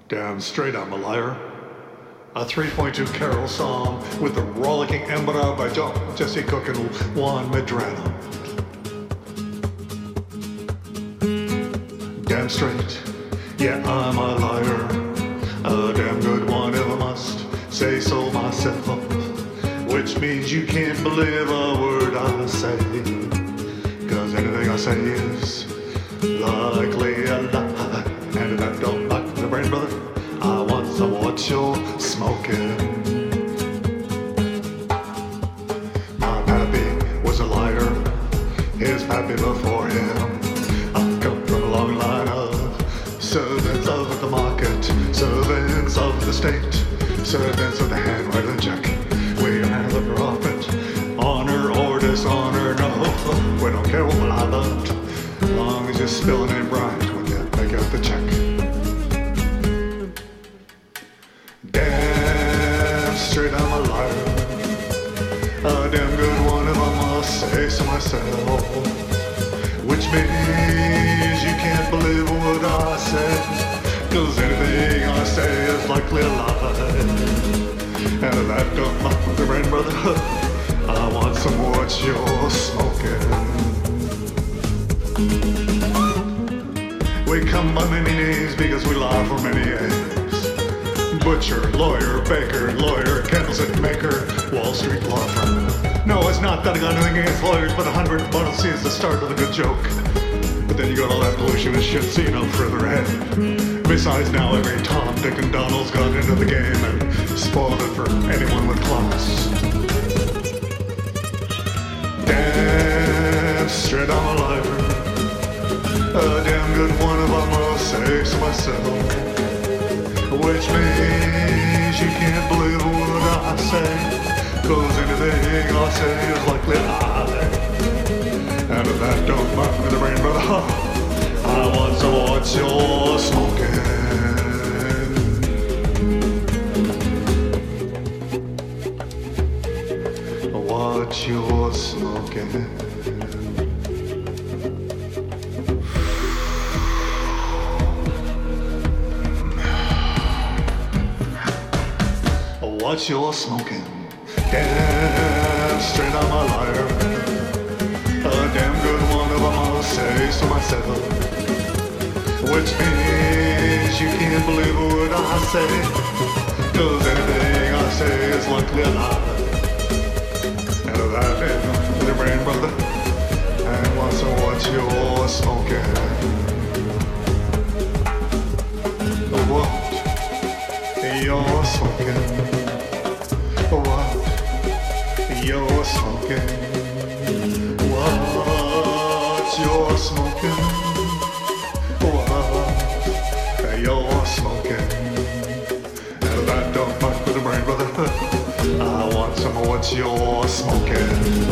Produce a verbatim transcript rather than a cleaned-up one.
Damn straight I'm a liar. A three point two Carol song with the rollicking Embra by John, Jesse Cook and Juan Medrano. Damn straight, yeah I'm a liar. A damn good one if I must say so myself. Which means you can't believe a word I say. Cause anything I say is likely a lie. And if I don't like the brain, brother, I want some of what you're smoking. My pappy was a liar, his pappy before him. I come from a long line of servants of the market, servants of the state, servants of the hand writing check. We don't have the profit, honor or dishonor, no. We don't care what we lie about, as long as you're spilling it right when you make out the check. Damn straight I'm a liar, a damn good one if I must say so myself. Which means you can't believe what I say, cause anything I say is likely a lie. And if that don't fuck the brain, brother, I want some more what you're smoking. We come by many names because we lie for many aims. Butcher, lawyer, baker, lawyer, candlestick maker, Wall Street law firm. No, it's not that I got anything against lawyers, but a hundred bottles is the start of a good joke. But then you got all that pollution and shit, so you know further ahead. Besides, now every Tom, Dick, and Donald's got into the game and spoiled it for anyone with class. Damn straight I'm a liar, a damn good one if I must say so myself. Which means you can't believe what I say, cause anything I say is likely a lie. And if that don't fuck with the brain, brother, I want some of what you're smoking. What you're smoking. What you're smoking. Damn straight I'm a liar, a damn good one if I must say so myself. Which means you can't believe what I say, cause anything I say is likely a lie. And if that ain't the brain, brother, and what's what you're smoking. What you're smoking. What you're smoking. What you're smoking. What you're smoking. And that don't fuck with the brain, brother. I want some of what you're smoking.